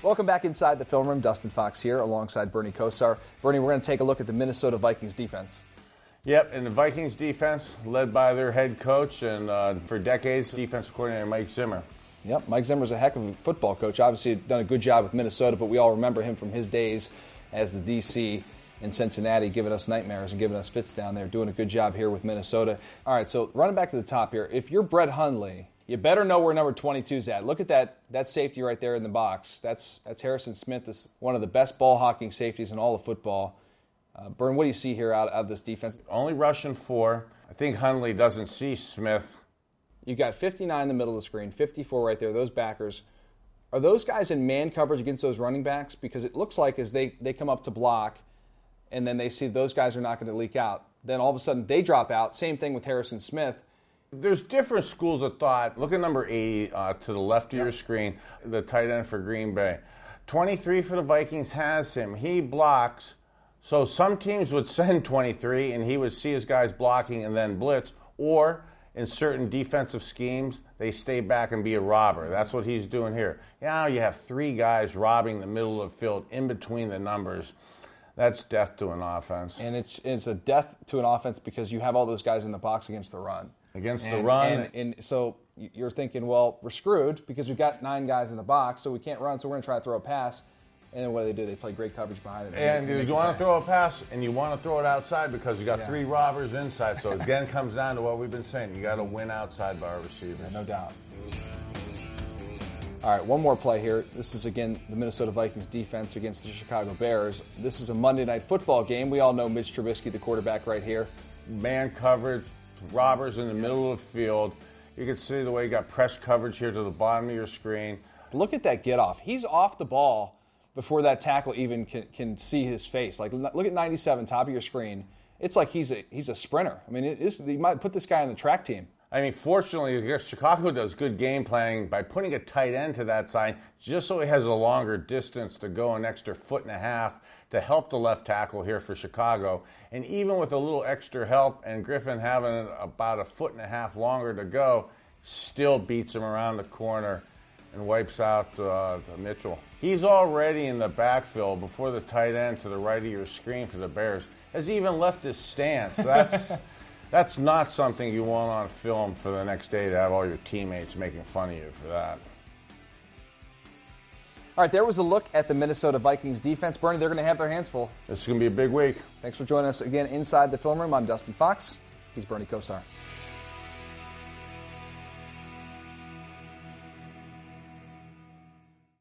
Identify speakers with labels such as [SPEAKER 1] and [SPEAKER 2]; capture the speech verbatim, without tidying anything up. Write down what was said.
[SPEAKER 1] Welcome back inside the film room. Dustin Fox here alongside Bernie Kosar. Bernie, we're going to take a look at the Minnesota Vikings defense.
[SPEAKER 2] Yep, and the Vikings defense led by their head coach and uh, for decades, defensive coordinator Mike Zimmer.
[SPEAKER 1] Yep, Mike Zimmer's a heck of a football coach. Obviously done a good job with Minnesota, but we all remember him from his days as the D C in Cincinnati, giving us nightmares and giving us fits down there, doing a good job here with Minnesota. All right, so running back to the top here, if you're Brett Hundley, you better know where number twenty-two's at. Look at that that safety right there in the box. That's that's Harrison Smith, this one of the best ball hawking safeties in all of football. Uh, Bern, what do you see here out, out of this defense?
[SPEAKER 2] Only rushing four. I think Hundley doesn't see Smith.
[SPEAKER 1] You've got fifty-nine in the middle of the screen, fifty-four right there, those backers. Are those guys in man coverage against those running backs? Because it looks like as they, they come up to block and then they see those guys are not going to leak out, then all of a sudden they drop out. Same thing with Harrison Smith.
[SPEAKER 2] There's different schools of thought. Look at number eighty uh, to the left of your screen, the tight end for Green Bay. twenty-three for the Vikings has him. He blocks. So some teams would send twenty-three and he would see his guys blocking and then blitz. Or in certain defensive schemes, they stay back and be a robber. That's what he's doing here. Now you have three guys robbing the middle of the field in between the numbers. That's death to an offense.
[SPEAKER 1] And it's it's a death to an offense because you have all those guys in the box against the run.
[SPEAKER 2] Against
[SPEAKER 1] and,
[SPEAKER 2] the run.
[SPEAKER 1] And, and so you're thinking, well, we're screwed because we've got nine guys in the box, so we can't run, so we're going to try to throw a pass. And then what do they do? They play great coverage behind it.
[SPEAKER 2] And, and you want to throw a pass, and you want to throw it outside because you got yeah. three robbers inside. So again, comes down to what we've been saying. You got to win outside by our receivers.
[SPEAKER 1] Yeah, no doubt. All right, one more play here. This is, again, the Minnesota Vikings defense against the Chicago Bears. This is a Monday Night Football game. We all know Mitch Trubisky, the quarterback right here.
[SPEAKER 2] Man coverage, robbers in the middle of the field. You can see the way you got press coverage here to the bottom of your screen.
[SPEAKER 1] Look at that get off. He's off the ball before that tackle even can, can see his face. Like, look at ninety-seven, top of your screen. It's like he's a he's a sprinter. I mean, it is, you might put this guy on the track team.
[SPEAKER 2] I mean, fortunately, I guess Chicago does good game planning by putting a tight end to that side just so he has a longer distance to go, an extra foot and a half to help the left tackle here for Chicago. And even with a little extra help and Griffin having about a foot and a half longer to go, still beats him around the corner and wipes out uh, Mitchell. He's already in the backfield before the tight end to the right of your screen for the Bears has even left his stance. That's that's not something you want on film for the next day to have all your teammates making fun of you for that.
[SPEAKER 1] All right, there was a look at the Minnesota Vikings defense. Bernie, they're going to have their hands full.
[SPEAKER 2] This is going to be a big week.
[SPEAKER 1] Thanks for joining us again inside the film room. I'm Dustin Fox. He's Bernie Kosar.